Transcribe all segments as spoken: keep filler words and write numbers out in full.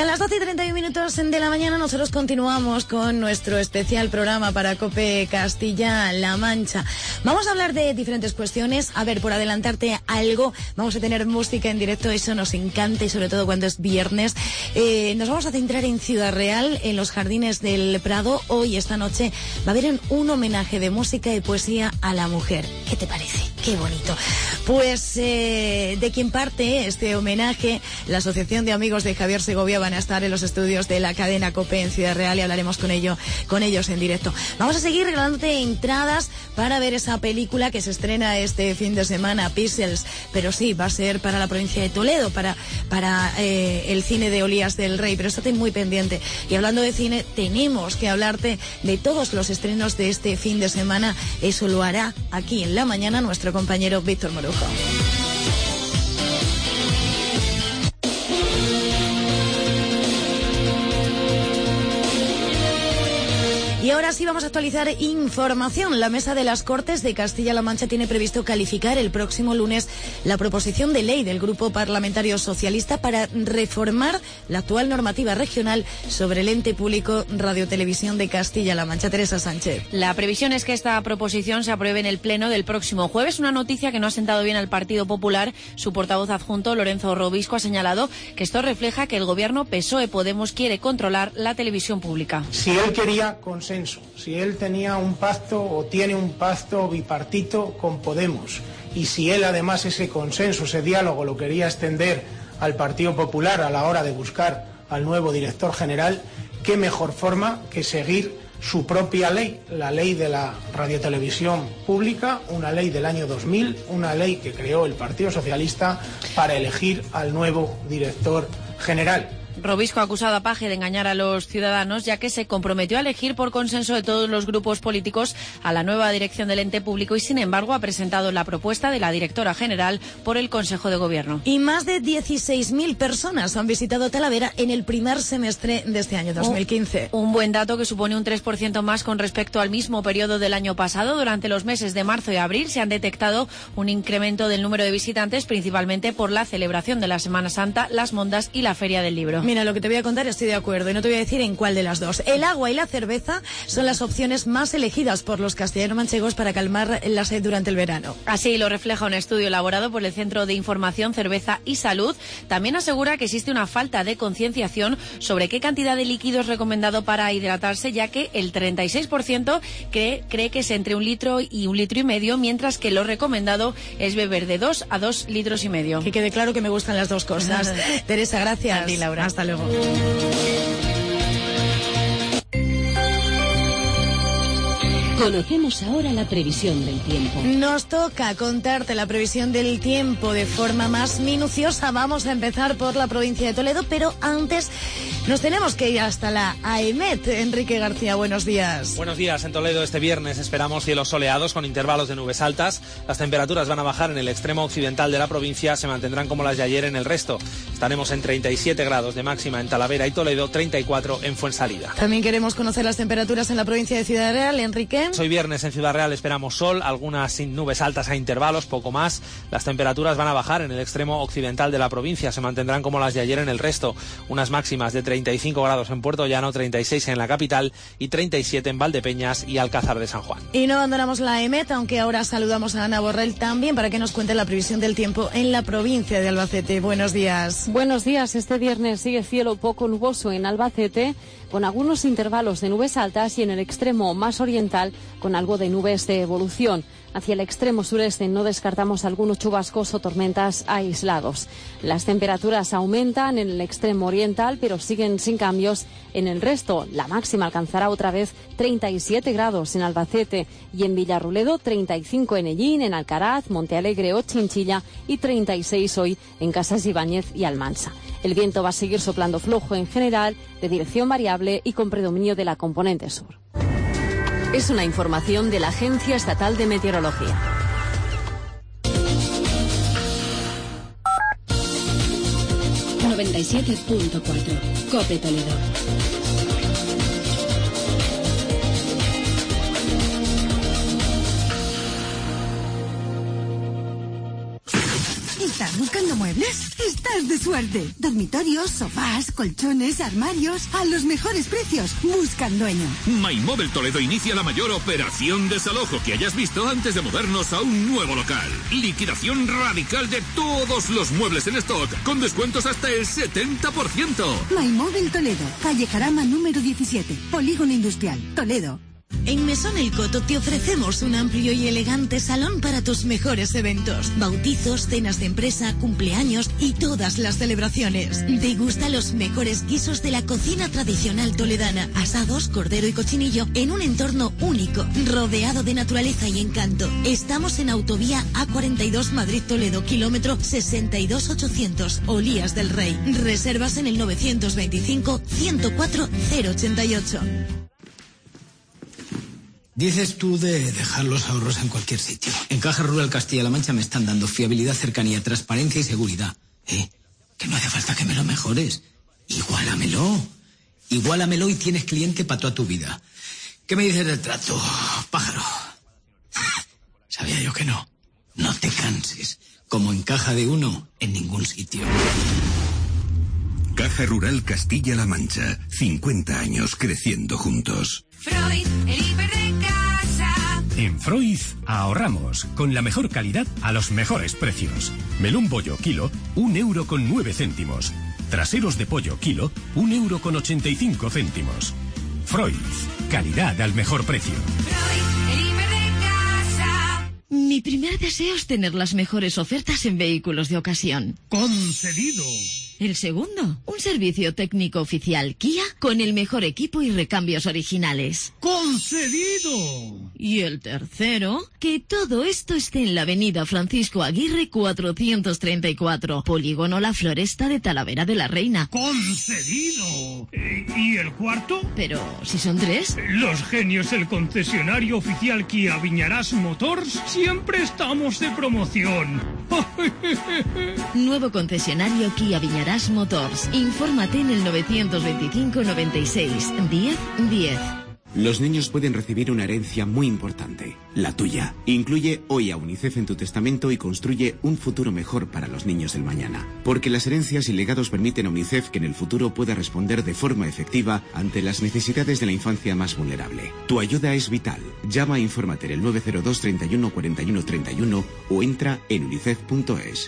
a las doce y treinta y uno minutos de la mañana nosotros continuamos con nuestro especial programa para COPE Castilla-La Mancha. Vamos a hablar de diferentes cuestiones. A ver, por adelantarte algo, vamos a tener música en directo, eso nos encanta y sobre todo cuando es viernes. Eh, nos vamos a centrar en Ciudad Real, en los Jardines del Prado. Hoy, esta noche, va a haber un homenaje de música y poesía a la mujer. ¿Qué te parece? Qué bonito. Pues eh, de quien parte este homenaje, la Asociación de Amigos de Javier Segovia van a estar en los estudios de la cadena COPE en Ciudad Real y hablaremos con ello, con ellos en directo. Vamos a seguir regalándote entradas para ver esa película que se estrena este fin de semana, Pixels, pero sí, va a ser para la provincia de Toledo, para, para eh, el cine de Olías del Rey, pero estate muy pendiente. Y hablando de cine, tenemos que hablarte de todos los estrenos de este fin de semana. Eso lo hará aquí en la mañana nuestro compañero Víctor Morujo. Y ahora sí vamos a actualizar información. La Mesa de las Cortes de Castilla-La Mancha tiene previsto calificar el próximo lunes la proposición de ley del Grupo Parlamentario Socialista para reformar la actual normativa regional sobre el ente público Radiotelevisión de Castilla-La Mancha. Teresa Sánchez. La previsión es que esta proposición se apruebe en el Pleno del próximo jueves, una noticia que no ha sentado bien al Partido Popular. Su portavoz adjunto, Lorenzo Robisco, ha señalado que esto refleja que el gobierno P S O E-Podemos quiere controlar la televisión pública. Si él quería consenso, si él tenía un pacto o tiene un pacto bipartito con Podemos y si él además ese consenso, ese diálogo lo quería extender al Partido Popular a la hora de buscar al nuevo director general, qué mejor forma que seguir su propia ley, la ley de la radiotelevisión pública, una ley del año dos mil, una ley que creó el Partido Socialista para elegir al nuevo director general. Robisco ha acusado a Paje de engañar a los ciudadanos, ya que se comprometió a elegir por consenso de todos los grupos políticos a la nueva dirección del ente público y, sin embargo, ha presentado la propuesta de la directora general por el Consejo de Gobierno. Y más de dieciséis mil personas han visitado Talavera en el primer semestre de este año dos mil quince. Un, un buen dato que supone un tres por ciento más con respecto al mismo periodo del año pasado. Durante los meses de marzo y abril se han detectado un incremento del número de visitantes, principalmente por la celebración de la Semana Santa, las mondas y la Feria del Libro. Mira, lo que te voy a contar estoy de acuerdo y no te voy a decir en cuál de las dos. El agua y la cerveza son las opciones más elegidas por los castellanos manchegos para calmar la sed durante el verano. Así lo refleja un estudio elaborado por el Centro de Información, Cerveza y Salud. También asegura que existe una falta de concienciación sobre qué cantidad de líquido es recomendado para hidratarse, ya que el treinta y seis por ciento cree, cree que es entre un litro y un litro y medio, mientras que lo recomendado es beber de dos a dos litros y medio. Que quede claro que me gustan las dos cosas. Teresa, gracias. A ti, Laura. Hasta luego. Conocemos ahora la previsión del tiempo. Nos toca contarte la previsión del tiempo de forma más minuciosa. Vamos a empezar por la provincia de Toledo, pero antes nos tenemos que ir hasta la AEMET. Enrique García, buenos días. Buenos días. En Toledo este viernes esperamos cielos soleados con intervalos de nubes altas. Las temperaturas van a bajar en el extremo occidental de la provincia, se mantendrán como las de ayer en el resto. Estaremos en treinta y siete grados de máxima en Talavera y Toledo, treinta y cuatro en Fuensalida. También queremos conocer las temperaturas en la provincia de Ciudad Real. Enrique. Hoy viernes en Ciudad Real esperamos sol, algunas sin nubes altas a intervalos, poco más. Las temperaturas van a bajar en el extremo occidental de la provincia, se mantendrán como las de ayer en el resto. Unas máximas de treinta y cinco grados en Puerto Llano, treinta y seis en la capital y treinta y siete en Valdepeñas y Alcázar de San Juan. Y no abandonamos la AEMET, aunque ahora saludamos a Ana Borrell también para que nos cuente la previsión del tiempo en la provincia de Albacete. Buenos días. Buenos días. Este viernes sigue cielo poco nuboso en Albacete, con algunos intervalos de nubes altas y en el extremo más oriental con algo de nubes de evolución. Hacia el extremo sureste no descartamos algunos chubascos o tormentas aislados. Las temperaturas aumentan en el extremo oriental, pero siguen sin cambios en el resto. La máxima alcanzará otra vez treinta y siete grados en Albacete y en Villarruledo, treinta y cinco en Ellín, en Alcaraz, Montealegre o Chinchilla y treinta y seis hoy en Casas Ibáñez y Almansa. El viento va a seguir soplando flojo en general, de dirección variable y con predominio de la componente sur. Es una información de la Agencia Estatal de Meteorología. noventa y siete punto cuatro COPE Toledo. ¿Estás buscando muebles? Estás de suerte. Dormitorios, sofás, colchones, armarios, a los mejores precios. Buscan dueño. MyMobile Toledo inicia la mayor operación desalojo que hayas visto antes de movernos a un nuevo local. Liquidación radical de todos los muebles en stock, con descuentos hasta el setenta por ciento. MyMobile Toledo, calle Jarama número diecisiete, Polígono Industrial, Toledo. En Mesón El Coto te ofrecemos un amplio y elegante salón para tus mejores eventos. Bautizos, cenas de empresa, cumpleaños y todas las celebraciones. Degusta los mejores guisos de la cocina tradicional toledana. Asados, cordero y cochinillo en un entorno único, rodeado de naturaleza y encanto. Estamos en Autovía A cuarenta y dos Madrid-Toledo, kilómetro sesenta y dos ochocientos, Olías del Rey. Reservas en el novecientos veinticinco, ciento cuatro, cero ochenta y ocho. Dices tú de dejar los ahorros en cualquier sitio. En Caja Rural Castilla-La Mancha me están dando fiabilidad, cercanía, transparencia y seguridad. ¿Eh? Que no hace falta que me lo mejores. Igualamelo. Igualamelo y tienes cliente para toda tu vida. ¿Qué me dices del trato, pájaro? Sabía yo que no. No te canses. Como en Caja de Uno, en ningún sitio. Caja Rural Castilla-La Mancha. cincuenta años creciendo juntos. Freud, el hiper de casa. En Freud ahorramos con la mejor calidad a los mejores precios. Melón bollo kilo, un euro con nueve céntimos. Traseros de pollo kilo, un euro con ochenta y cinco céntimos. Freud, calidad al mejor precio. Freud, el hiper de casa. Mi primer deseo es tener las mejores ofertas en vehículos de ocasión. ¡Concedido! El segundo, un servicio técnico oficial Kia con el mejor equipo y recambios originales. ¡Concedido! Y el tercero, que todo esto esté en la avenida Francisco Aguirre cuatrocientos treinta y cuatro, Polígono La Floresta de Talavera de la Reina. ¡Concedido! ¿Y el cuarto? Pero, ¿si son tres? Los genios, el concesionario oficial Kia Viñarás Motors, siempre estamos de promoción. Nuevo concesionario Kia Viñarás Motors. Infórmate en el novecientos veinticinco noventa y seis diez diez. Los niños pueden recibir una herencia muy importante, la tuya. Incluye hoy a UNICEF en tu testamento y construye un futuro mejor para los niños del mañana. Porque las herencias y legados permiten a UNICEF que en el futuro pueda responder de forma efectiva ante las necesidades de la infancia más vulnerable. Tu ayuda es vital. Llama e infórmate en el nueve cero dos, treinta y uno, cuarenta y uno, treinta y uno o entra en unicef punto es.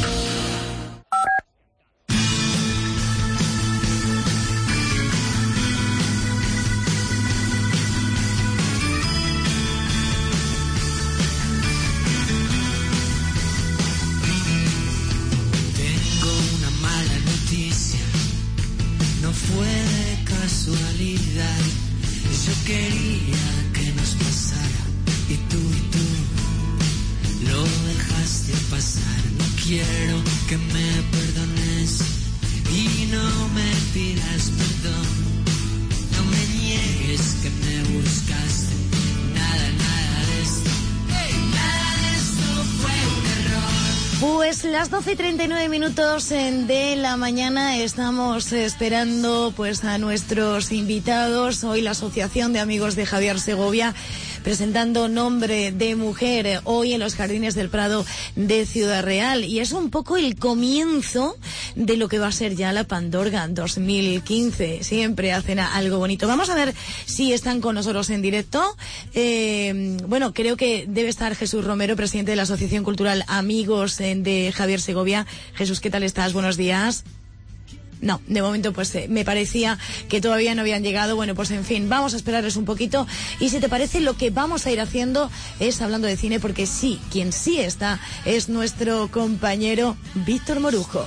Quería que nos pasara y tú y tú lo dejaste pasar. No quiero que me perdones y no me pidas perdón. No me niegues que me buscaste. Nada, nada de esto, hey, nada de esto fue un error. Pues las doce y treinta y nueve minutos de la mañana estamos esperando pues a nuestros invitados. Hoy la Asociación de Amigos de Javier Segovia presentando Nombre de Mujer hoy en los Jardines del Prado de Ciudad Real. Y es un poco el comienzo de lo que va a ser ya la Pandorga dos mil quince. Siempre hacen algo bonito. Vamos a ver si están con nosotros en directo. Eh, bueno, creo que debe estar Jesús Romero, presidente de la Asociación Cultural Amigos de Javier Segovia. Jesús, ¿qué tal estás? Buenos días. No, de momento pues eh, me parecía que todavía no habían llegado. Bueno, pues en fin, vamos a esperarles un poquito. Y si te parece, lo que vamos a ir haciendo es hablando de cine, porque sí, quien sí está es nuestro compañero Víctor Morujo.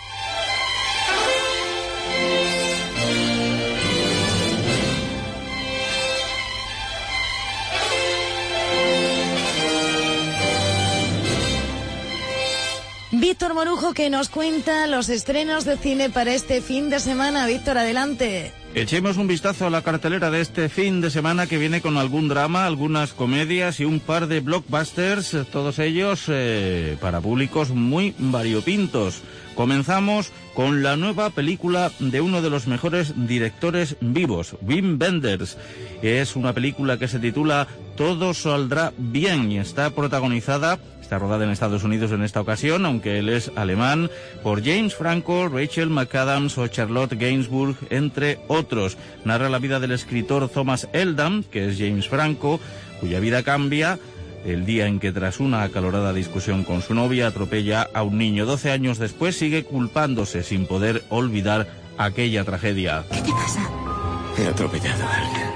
Víctor Morujo, que nos cuenta los estrenos de cine para este fin de semana. Víctor, adelante. Echemos un vistazo a la cartelera de este fin de semana, que viene con algún drama, algunas comedias y un par de blockbusters, todos ellos eh, para públicos muy variopintos. Comenzamos con la nueva película de uno de los mejores directores vivos, Wim Wenders. Es una película que se titula Todo saldrá bien y está protagonizada, está rodada en Estados Unidos en esta ocasión, aunque él es alemán, por James Franco, Rachel McAdams o Charlotte Gainsbourg, entre otros. Narra la vida del escritor Thomas Eldam, que es James Franco, cuya vida cambia el día en que, tras una acalorada discusión con su novia, atropella a un niño. Doce años después sigue culpándose sin poder olvidar aquella tragedia. ¿Qué te pasa? He atropellado a alguien.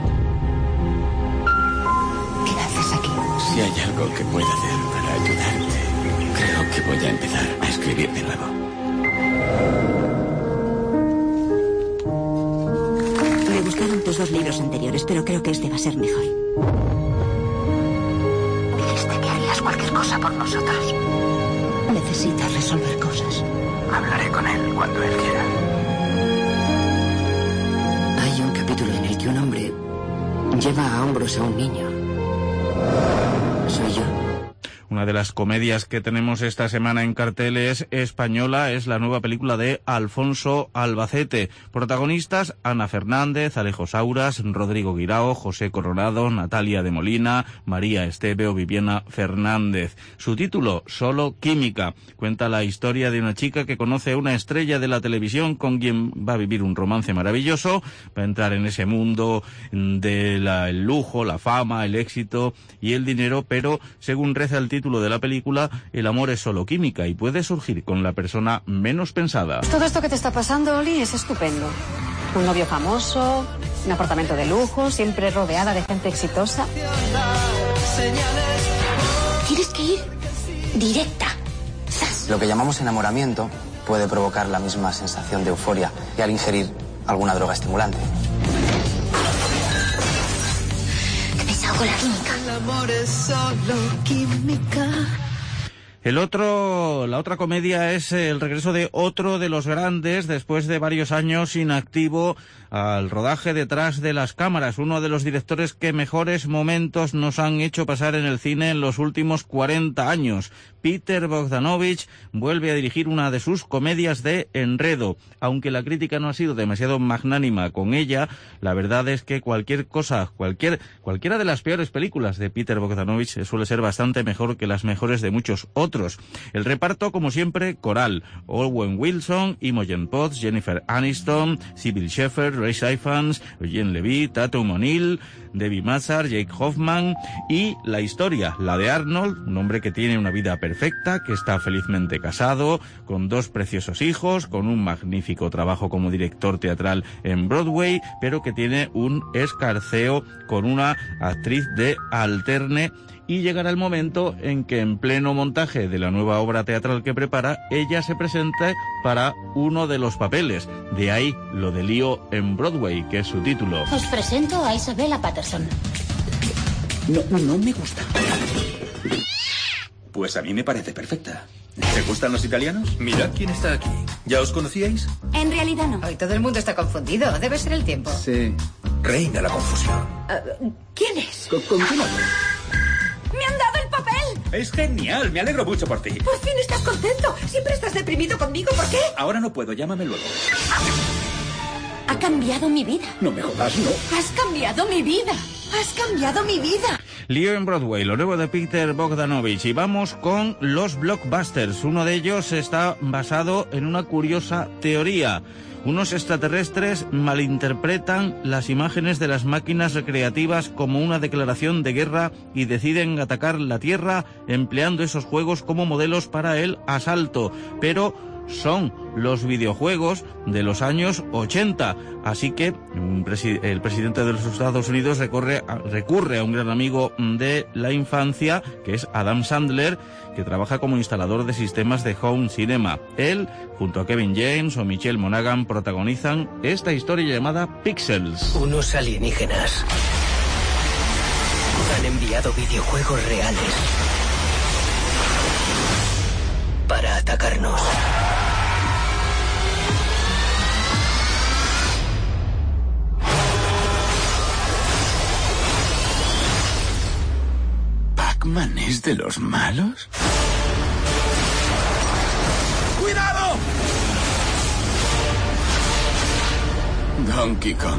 ¿Qué haces aquí? Si hay algo que pueda hacer para ayudarte, creo que voy a empezar a escribir de nuevo. Me gustaron tus dos libros anteriores, pero creo que este va a ser mejor. Dijiste que harías cualquier cosa por nosotros. Necesitas resolver cosas. Hablaré con él cuando él quiera. Hay un capítulo en el que un hombre lleva a hombros a un niño. Soy yo. Una de las comedias que tenemos esta semana en carteles española es la nueva película de Alfonso Albacete. Protagonistas: Ana Fernández, Alejo Sauras, Rodrigo Guirao, José Coronado, Natalia de Molina, María Esteve o Viviana Fernández. Su título, Solo Química. Cuenta la historia de una chica que conoce a una estrella de la televisión con quien va a vivir un romance maravilloso. Va a entrar en ese mundo del lujo, la fama, el éxito y el dinero, pero según reza el título de la película, el amor es solo química y puede surgir con la persona menos pensada. Todo esto que te está pasando, Oli, es estupendo. Un novio famoso, un apartamento de lujo, siempre rodeada de gente exitosa. Tienes que ir directa. ¡Zas! Lo que llamamos enamoramiento puede provocar la misma sensación de euforia y al ingerir alguna droga estimulante. Qué pesado con la química. El amor es solo química. El otro, la otra comedia es el regreso de otro de los grandes después de varios años inactivo al rodaje detrás de las cámaras, uno de los directores que mejores momentos nos han hecho pasar en el cine en los últimos cuarenta años. Peter Bogdanovich vuelve a dirigir una de sus comedias de enredo. Aunque la crítica no ha sido demasiado magnánima con ella, la verdad es que cualquier cosa, cualquier, cualquiera de las peores películas de Peter Bogdanovich suele ser bastante mejor que las mejores de muchos otros. El reparto, como siempre, coral: Owen Wilson, Imogen Poots, Jennifer Aniston, Sybil Shepherd, Ray Ifans, Eugene Levy, Tatum O'Neill, Debbie Mazar, Jake Hoffman. Y la historia, la de Arnold, un hombre que tiene una vida perfecta, que está felizmente casado, con dos preciosos hijos, con un magnífico trabajo como director teatral en Broadway, pero que tiene un escarceo con una actriz de alterne. Y llegará el momento en que, en pleno montaje de la nueva obra teatral que prepara, ella se presente para uno de los papeles. De ahí lo de lío en Broadway, que es su título. Os presento a Isabella Patterson. No, no me gusta. Pues a mí me parece perfecta. ¿Te gustan los italianos? Mirad quién está aquí. ¿Ya os conocíais? En realidad no. Hoy todo el mundo está confundido. Debe ser el tiempo. Sí. Reina la confusión. Uh, ¿Quién es? ¿Con, con quién hablo? ¡Me han dado el papel! Es genial, me alegro mucho por ti. Por fin estás contento. Siempre estás deprimido conmigo, ¿por qué? Ahora no puedo, llámame luego. Ha cambiado mi vida. No me jodas, no. Has cambiado mi vida. Has cambiado mi vida. Lío en Broadway, lo nuevo de Peter Bogdanovich. Y vamos con los blockbusters. Uno de ellos está basado en una curiosa teoría. Unos extraterrestres malinterpretan las imágenes de las máquinas recreativas como una declaración de guerra y deciden atacar la Tierra empleando esos juegos como modelos para el asalto. Pero son los videojuegos de los años ochenta. Así que un presi- el presidente de los Estados Unidos recorre a, recurre a un gran amigo de la infancia, que es Adam Sandler, que trabaja como instalador de sistemas de home cinema. Él, junto a Kevin James o Michelle Monaghan, protagonizan esta historia llamada Pixels. Unos alienígenas han enviado videojuegos reales para atacarnos. ¿Batman es de los malos? ¡Cuidado! Donkey Kong.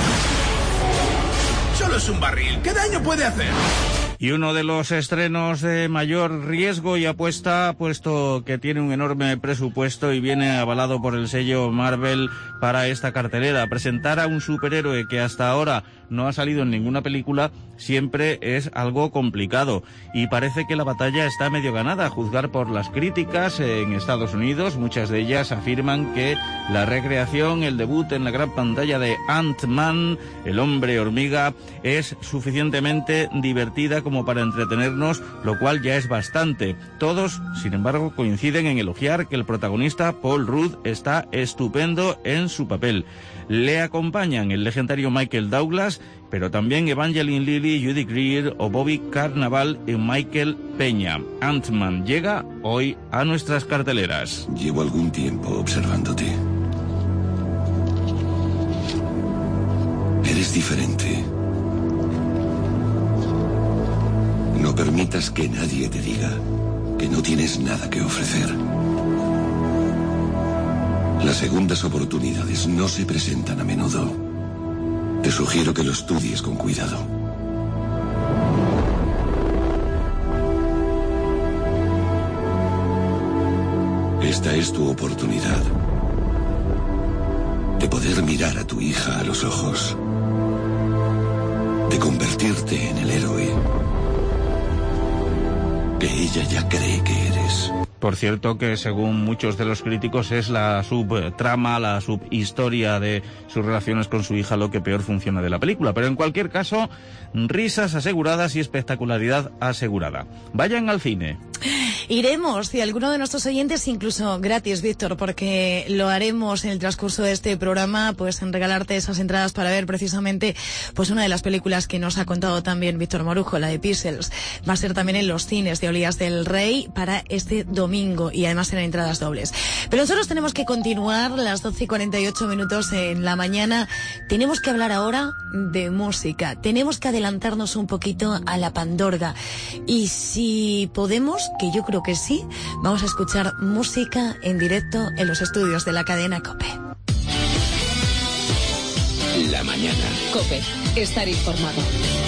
Solo es un barril. ¿Qué daño puede hacer? Y uno de los estrenos de mayor riesgo y apuesta, puesto que tiene un enorme presupuesto y viene avalado por el sello Marvel para esta cartelera. Presentar a un superhéroe que hasta ahora no ha salido en ninguna película siempre es algo complicado. Y parece que la batalla está medio ganada, a juzgar por las críticas en Estados Unidos. Muchas de ellas afirman que la recreación, el debut en la gran pantalla de Ant-Man, el hombre hormiga, es suficientemente divertida como para entretenernos, lo cual ya es bastante. Todos, sin embargo, coinciden en elogiar que el protagonista, Paul Rudd, está estupendo en su papel. Le acompañan el legendario Michael Douglas, pero también Evangeline Lilly, Judy Greer o Bobby Carnaval y Michael Peña. Ant-Man llega hoy a nuestras carteleras. Llevo algún tiempo observándote. Eres diferente. No permitas que nadie te diga que no tienes nada que ofrecer. Las segundas oportunidades no se presentan a menudo. Te sugiero que lo estudies con cuidado. Esta es tu oportunidad de poder mirar a tu hija a los ojos, de convertirte en el héroe que ella ya cree que eres. Por cierto que según muchos de los críticos es la subtrama, la subhistoria de sus relaciones con su hija lo que peor funciona de la película. Pero en cualquier caso, risas aseguradas y espectacularidad asegurada. Vayan al cine. Iremos, y alguno de nuestros oyentes, incluso gratis, Víctor, porque lo haremos en el transcurso de este programa, pues en regalarte esas entradas para ver precisamente pues una de las películas que nos ha contado también Víctor Morujo, la de Pixels. Va a ser también en los cines de Olías del Rey para este domingo, y además en entradas dobles. Pero nosotros tenemos que continuar, las doce y cuarenta y ocho minutos en la mañana. Tenemos que hablar ahora de música. Tenemos que adelantarnos un poquito a la Pandorga. Y si podemos, que yo creo que sí, vamos a escuchar música en directo en los estudios de la cadena COPE. La mañana. COPE, estar informado.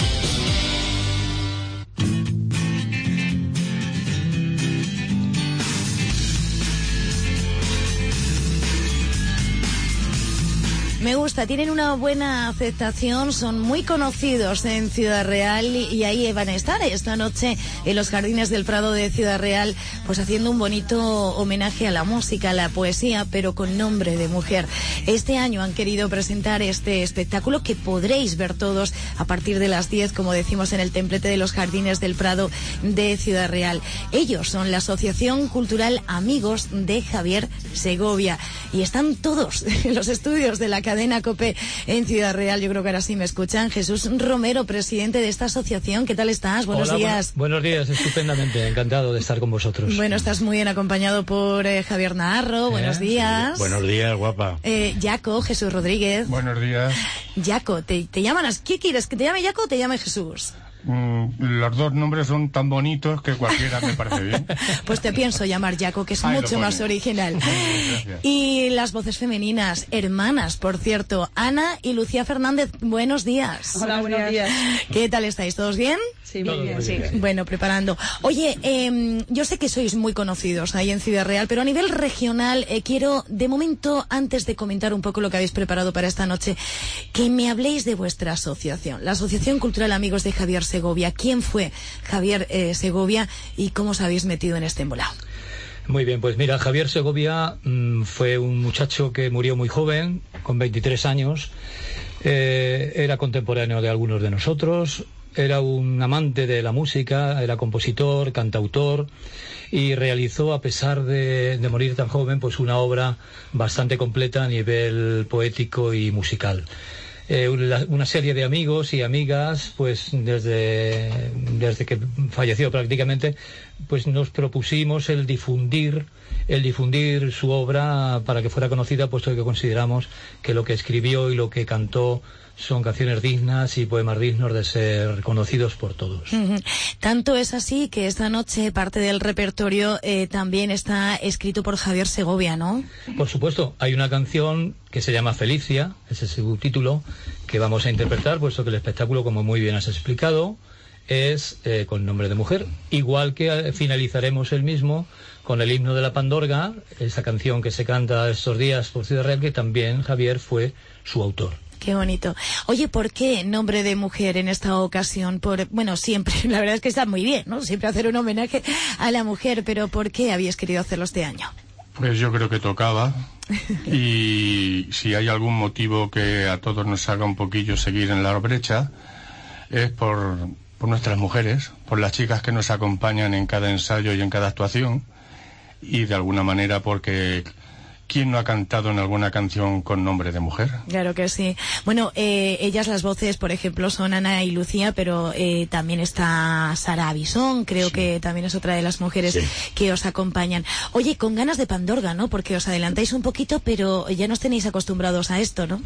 Me gusta, tienen una buena aceptación, son muy conocidos en Ciudad Real y, y ahí van a estar esta noche en los Jardines del Prado de Ciudad Real, pues haciendo un bonito homenaje a la música, a la poesía, pero con nombre de mujer. Este año han querido presentar este espectáculo que podréis ver todos a partir de las diez, como decimos, en el templete de los Jardines del Prado de Ciudad Real. Ellos son la Asociación Cultural Amigos de Javier Segovia y están todos en los estudios de la cadena COPE en Ciudad Real. Yo creo que ahora sí me escuchan. Jesús Romero, presidente de esta asociación, ¿qué tal estás? Buenos Hola, días. Bu- buenos días, estupendamente, encantado de estar con vosotros. Bueno, estás muy bien acompañado por eh, Javier Naharro, buenos ¿Eh? días. Buenos días, guapa. Eh, Yaco, Jesús Rodríguez. Buenos días. Yaco, ¿te, te llaman? as- ¿Qué quieres? ¿Que te llame Yaco o te llame Jesús? Mm, los dos nombres son tan bonitos que cualquiera me parece bien. Pues te pienso llamar Yaco, que es Ahí lo mucho pone. más original. Gracias. Y las voces femeninas, hermanas, por cierto, Ana y Lucía Fernández, buenos días. Hola, buenos días. ¿Qué tal estáis? ¿Todos bien? Sí, muy bien, sí. Bueno, preparando. Oye, eh, yo sé que sois muy conocidos ahí en Ciudad Real, pero a nivel regional eh, quiero, de momento, antes de comentar un poco lo que habéis preparado para esta noche, que me habléis de vuestra asociación, la Asociación Cultural Amigos de Javier Segovia. ¿Quién fue Javier eh, Segovia y cómo os habéis metido en este embolado? Muy bien, pues mira, Javier Segovia mmm, fue un muchacho que murió muy joven, con veintitrés años. Eh, era contemporáneo de algunos de nosotros. Era un amante de la música, era compositor, cantautor y realizó, a pesar de, de morir tan joven, pues una obra bastante completa a nivel poético y musical. Eh, una, una serie de amigos y amigas, pues desde, desde que falleció prácticamente, pues nos propusimos el difundir el difundir su obra para que fuera conocida, puesto que consideramos que lo que escribió y lo que cantó son canciones dignas y poemas dignos de ser conocidos por todos. Uh-huh. Tanto es así que esta noche parte del repertorio eh, también está escrito por Javier Segovia, ¿no? Por supuesto, hay una canción que se llama Felicia, ese es su título, que vamos a interpretar, puesto que el espectáculo, como muy bien has explicado, es eh, con nombre de mujer, igual que eh, finalizaremos el mismo con el himno de la Pandorga, esa canción que se canta estos días por Ciudad Real, que también Javier fue su autor. Qué bonito. Oye, ¿por qué nombre de mujer en esta ocasión? Por, bueno, siempre, la verdad es que está muy bien, ¿no? Siempre hacer un homenaje a la mujer, pero ¿por qué habías querido hacerlo este año? Pues yo creo que tocaba, y si hay algún motivo que a todos nos haga un poquillo seguir en la brecha, es por, por nuestras mujeres, por las chicas que nos acompañan en cada ensayo y en cada actuación, y de alguna manera porque ¿quién no ha cantado en alguna canción con nombre de mujer? Claro que sí. Bueno, eh, ellas las voces, por ejemplo, son Ana y Lucía, pero eh, también está Sara Bisón, creo sí. que también es otra de las mujeres sí. que os acompañan. Oye, con ganas de Pandorga, ¿no? Porque os adelantáis un poquito, pero ya nos tenéis acostumbrados a esto, ¿no?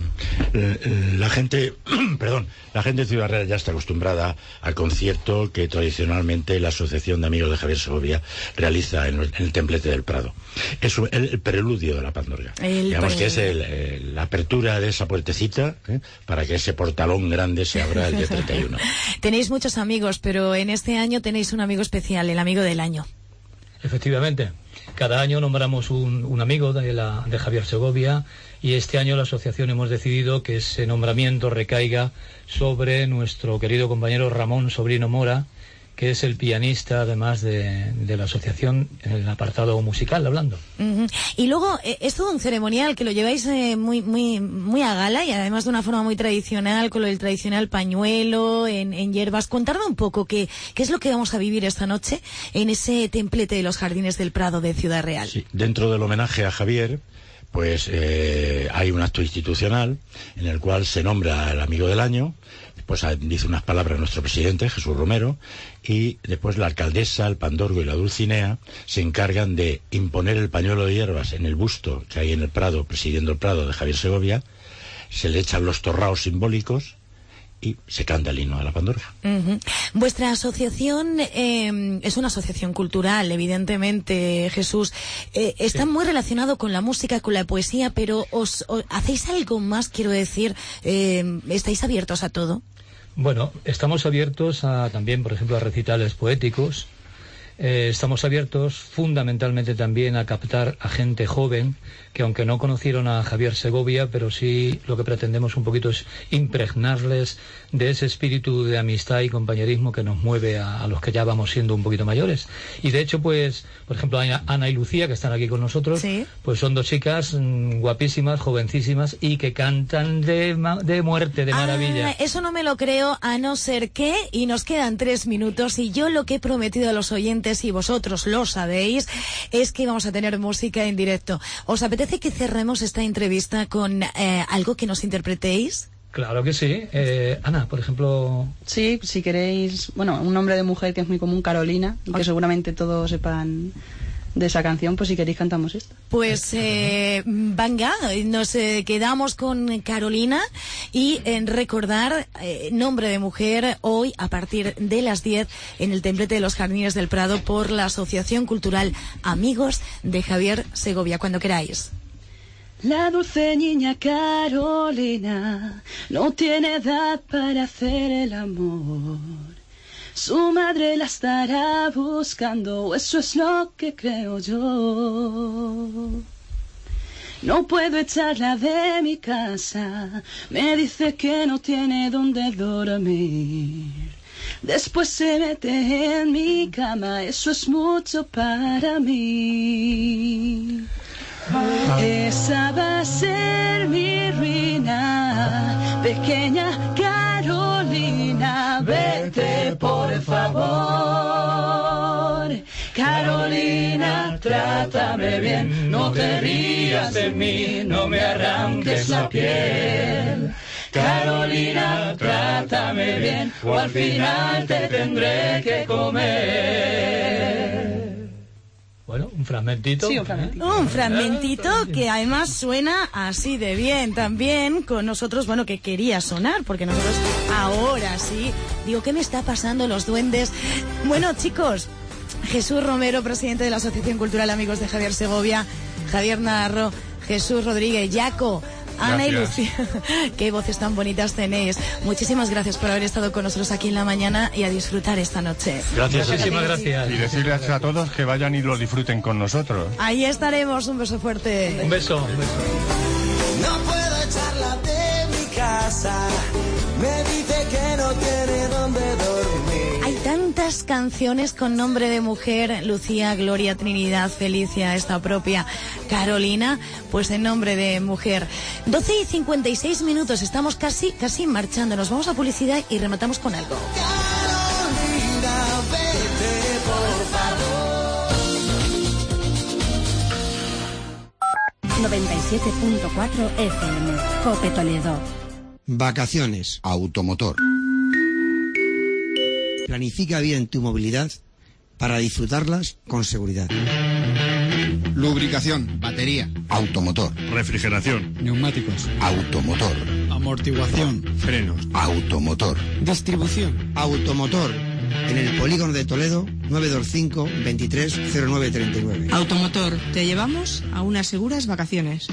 La gente, perdón, la gente de Ciudad Real ya está acostumbrada al concierto que tradicionalmente la Asociación de Amigos de Javier Segovia realiza en el, en el Templete del Prado. Es el, el preludio de la Pandorga. El Digamos pre... que es el, el, la apertura de esa puertecita ¿eh? para que ese portalón grande se abra el día treinta y uno. Tenéis muchos amigos, pero en este año tenéis un amigo especial, el amigo del año. Efectivamente. Cada año nombramos un, un amigo de, la, de Javier Segovia, y este año la asociación hemos decidido que ese nombramiento recaiga sobre nuestro querido compañero Ramón Sobrino Mora, que es el pianista, además de, de la asociación, en el apartado musical, hablando. Uh-huh. Y luego, eh, es todo un ceremonial que lo lleváis eh, muy muy muy a gala, y además de una forma muy tradicional, con el tradicional pañuelo, en, en hierbas. Contadme un poco qué, qué es lo que vamos a vivir esta noche en ese templete de los Jardines del Prado de Ciudad Real. Sí, dentro del homenaje a Javier, pues eh, hay un acto institucional en el cual se nombra al amigo del año. Pues dice unas palabras nuestro presidente, Jesús Romero, y después la alcaldesa, el Pandorgo y la Dulcinea se encargan de imponer el pañuelo de hierbas en el busto que hay en el Prado, presidiendo el Prado, de Javier Segovia, se le echan los torraos simbólicos y se canta el himno de la Pandorga. Uh-huh. Vuestra asociación eh, es una asociación cultural, evidentemente, Jesús. Eh, está sí. muy relacionado con la música, con la poesía, pero os, os hacéis algo más, quiero decir, eh, ¿estáis abiertos a todo? Bueno, estamos abiertos a, también, por ejemplo, a recitales poéticos. Eh, estamos abiertos fundamentalmente también a captar a gente joven que, aunque no conocieron a Javier Segovia, pero sí lo que pretendemos un poquito es impregnarles de ese espíritu de amistad y compañerismo que nos mueve a, a los que ya vamos siendo un poquito mayores. Y de hecho, pues, por ejemplo, Ana, Ana y Lucía, que están aquí con nosotros, ¿sí? Pues son dos chicas mmm, guapísimas, jovencísimas, y que cantan de, de muerte, de maravilla. Ah, eso no me lo creo, a no ser que, y nos quedan tres minutos, y yo lo que he prometido a los oyentes, y vosotros lo sabéis, es que vamos a tener música en directo. ¿Os apetece que cerremos esta entrevista con eh, algo que nos interpretéis? Claro que sí. Eh, Ana, por ejemplo... Sí, si queréis... Bueno, un nombre de mujer que es muy común, Carolina, que seguramente todos sepan de esa canción, pues si queréis cantamos esta. Pues eh, venga, nos eh, quedamos con Carolina, y en recordar eh, nombre de mujer hoy a partir de las diez en el Templete de los Jardines del Prado por la Asociación Cultural Amigos de Javier Segovia. Cuando queráis. La dulce niña Carolina no tiene edad para hacer el amor. Su madre la estará buscando, eso es lo que creo yo. No puedo echarla de mi casa, me dice que no tiene dónde dormir. Después se mete en mi cama, eso es mucho para mí. Esa va a ser mi ruina, pequeña Carolina, vete por favor. Carolina, trátame bien, no te rías de mí, no me arranques la piel. Carolina, trátame bien, o al final te tendré que comer. Bueno, un fragmentito. Sí, un fragmentito. Un fragmentito que además suena así de bien. También con nosotros, bueno, que quería sonar, porque nosotros ahora sí. Digo, ¿qué me está pasando los duendes? Bueno, chicos, Jesús Romero, presidente de la Asociación Cultural Amigos de Javier Segovia, Javier Navarro, Jesús Rodríguez, Jaco, Ana y Lucía, qué voces tan bonitas tenéis. Muchísimas gracias por haber estado con nosotros aquí en la mañana y a disfrutar esta noche. Gracias, muchísimas gracias. Y decirles a todos que vayan y lo disfruten con nosotros. Ahí estaremos, un beso fuerte. Un beso, un beso. No puedo echarla de mi casa, me dice que no tiene dónde dormir. Hay tantas canciones con nombre de mujer: Lucía, Gloria, Trinidad, Felicia, esta propia Carolina, pues en nombre de mujer. doce y cincuenta y seis minutos, estamos casi, casi marchando. Nos vamos a publicidad y rematamos con algo. Carolina, vete, por favor. noventa y siete punto cuatro F M, Cope Toledo. Vacaciones. Automotor. Planifica bien tu movilidad para disfrutarlas con seguridad. Lubricación, batería, Automotor. refrigeración, neumáticos, Automotor. amortiguación, frenos, Automotor. distribución. Automotor. En el polígono de Toledo, nueve dos cinco, veintitrés cero nueve treinta y nueve. Automotor, te llevamos a unas seguras vacaciones.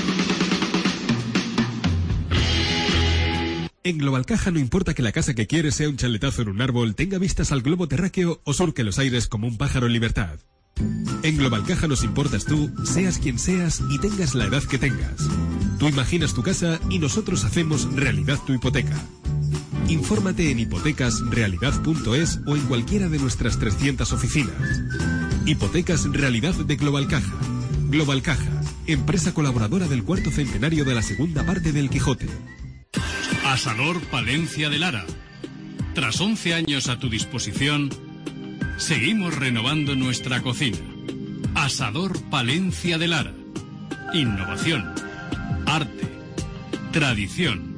En Globalcaja no importa que la casa que quieres sea un chaletazo en un árbol, tenga vistas al globo terráqueo o surque los aires como un pájaro en libertad. En Globalcaja nos importas tú, seas quien seas y tengas la edad que tengas. Tú imaginas tu casa y nosotros hacemos realidad tu hipoteca. Infórmate en hipotecas realidad punto es o en cualquiera de nuestras trescientas oficinas. Hipotecas Realidad de Globalcaja. Globalcaja, empresa colaboradora del cuarto centenario de la segunda parte del Quijote. Asador Palencia de Lara. Tras once años a tu disposición, seguimos renovando nuestra cocina. Asador Palencia de Lara. Innovación, arte, tradición.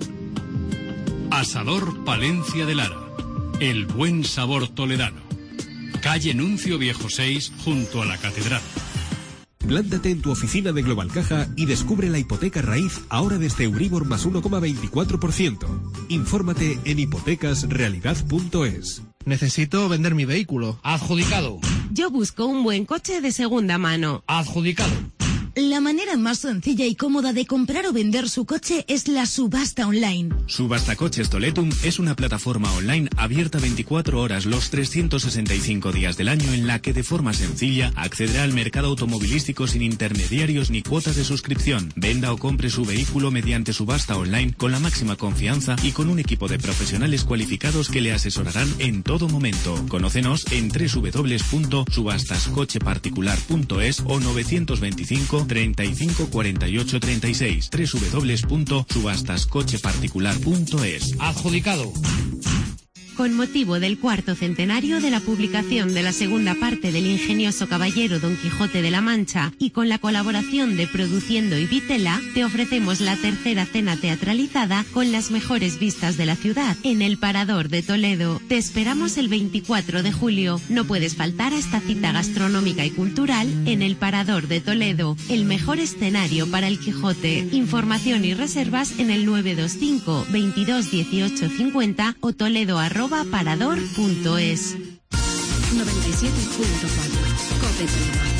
Asador Palencia de Lara. El buen sabor toledano. Calle Nuncio Viejo seis, junto a la Catedral. Plántate en tu oficina de Globalcaja y descubre la hipoteca raíz ahora desde Euribor más uno coma veinticuatro por ciento. Infórmate en hipotecas realidad punto es. Necesito vender mi vehículo. Adjudicado. Yo busco un buen coche de segunda mano. Adjudicado. La manera más sencilla y cómoda de comprar o vender su coche es la subasta online. Subastacoches Toletum es una plataforma online abierta veinticuatro horas los trescientos sesenta y cinco días del año, en la que de forma sencilla accederá al mercado automovilístico sin intermediarios ni cuotas de suscripción. Venda o compre su vehículo mediante subasta online con la máxima confianza y con un equipo de profesionales cualificados que le asesorarán en todo momento. Conócenos en doble u doble u doble u punto subastascocheparticular punto es o novecientos veinticinco treinta y cinco cuarenta y ocho treinta y seis. doble u doble u doble u punto subastascocheparticular punto es. Adjudicado. Con motivo del cuarto centenario de la publicación de la segunda parte del ingenioso caballero Don Quijote de la Mancha y con la colaboración de Produciendo y Vitela, te ofrecemos la tercera cena teatralizada con las mejores vistas de la ciudad en el Parador de Toledo. Te esperamos el veinticuatro de julio. No puedes faltar a esta cita gastronómica y cultural en el Parador de Toledo, el mejor escenario para el Quijote. Información y reservas en el nueve dos cinco, veintidós dieciocho cincuenta o toledo arroba parador punto es. noventa y siete punto cuatro Cope Toledo.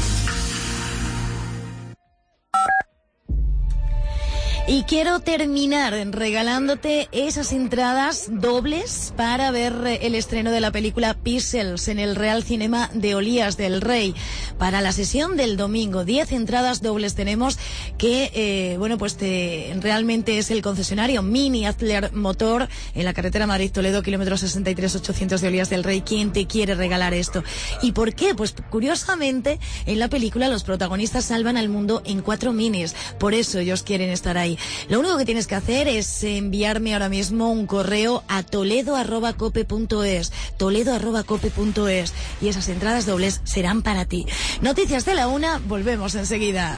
Y quiero terminar regalándote esas entradas dobles para ver el estreno de la película Pixels en el Real Cinema de Olías del Rey. Para la sesión del domingo, diez entradas dobles tenemos que, eh, bueno, pues te, realmente es el concesionario Mini Adler Motor en la carretera Madrid-Toledo, kilómetro sesenta y tres ochocientos de Olías del Rey. ¿Quién te quiere regalar esto? ¿Y por qué? Pues curiosamente, en la película los protagonistas salvan al mundo en cuatro minis. Por eso ellos quieren estar ahí. Lo único que tienes que hacer es enviarme ahora mismo un correo a toledo arroba cope punto es, toledo arroba cope punto es, y esas entradas dobles serán para ti. Noticias de la una, volvemos enseguida.